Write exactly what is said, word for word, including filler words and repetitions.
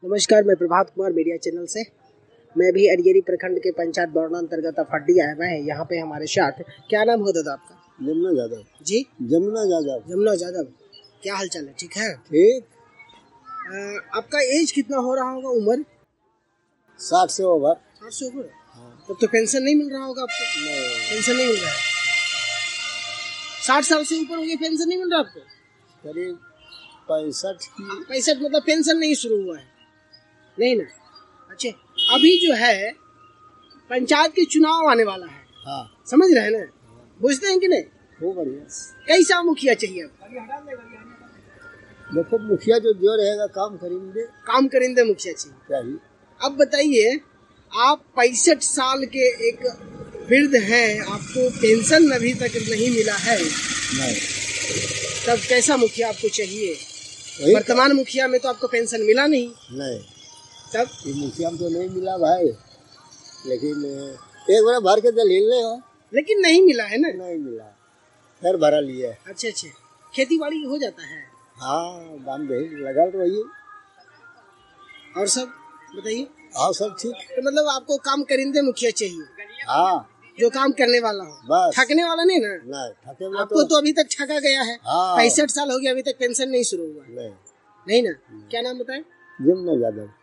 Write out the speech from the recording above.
नमस्कार, मैं Prabhat Kumar media channel से। मैं भी अरियरी प्रखंड के पंचायत बरौना अंतर्गत अफड्डी आया हुआ है। यहाँ पे हमारे साथ, क्या नाम हो दादा आपका? जमुना यादव। जी, जमुना यादव। जमुना यादव, क्या हाल चाल है? ठीक है। ठीक। आपका एज कितना हो रहा होगा? उम्र साठ से ओवर। साठ से ऊपर। हाँ। तब तो पेंशन नहीं मिल रहा होगा आपको? नहीं, पेंशन नहीं मिल रहा है। साठ साल से ऊपर हो गया, पेंशन नहीं मिल रहा आपको? करीब पैंसठ की। पैंसठ मतलब पेंशन नहीं शुरू हुआ है, नहीं ना? अच्छा, अभी जो है पंचायत के चुनाव आने वाला है। हाँ। समझ रहे हैं ना? बुझते हैं कि नहीं? वो बढ़िया। कैसा मुखिया चाहिए आपको? देखो, मुखिया जो जो रहेगा काम करेंगे। काम करेंगे मुखिया चाहिए। अब बताइए, आप पैंसठ साल के एक वृद्ध हैं, आपको पेंशन अभी तक नहीं मिला है। नहीं। तब कैसा मुखिया आपको चाहिए? वर्तमान मुखिया में तो आपको पेंशन मिला नहीं। नहीं। तब ये मुखिया तो नहीं मिला भाई, लेकिन एक बार भर के दलील ले हो। लेकिन नहीं मिला है ना? नहीं मिला, फिर भरा लिया। अच्छा अच्छा, खेती बाड़ी हो जाता है? हाँ, दाम दही लगा रही। और सब बताइए। हाँ, सब ठीक। तो मतलब आपको काम करेंगे मुखिया चाहिए? हाँ, जो काम करने वाला हो, बस। ठगने वाला नहीं ना? नहीं, ठगे वाला आपको तो अभी तक ठगा गया है। हाँ। पैंसठ साल हो गया, अभी तक पेंशन नहीं शुरू हुआ। नहीं। नहीं ना? क्या नाम बताए? जमुना यादव।